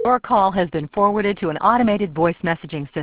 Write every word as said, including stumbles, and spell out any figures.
Your call has been forwarded to an automated voice messaging system.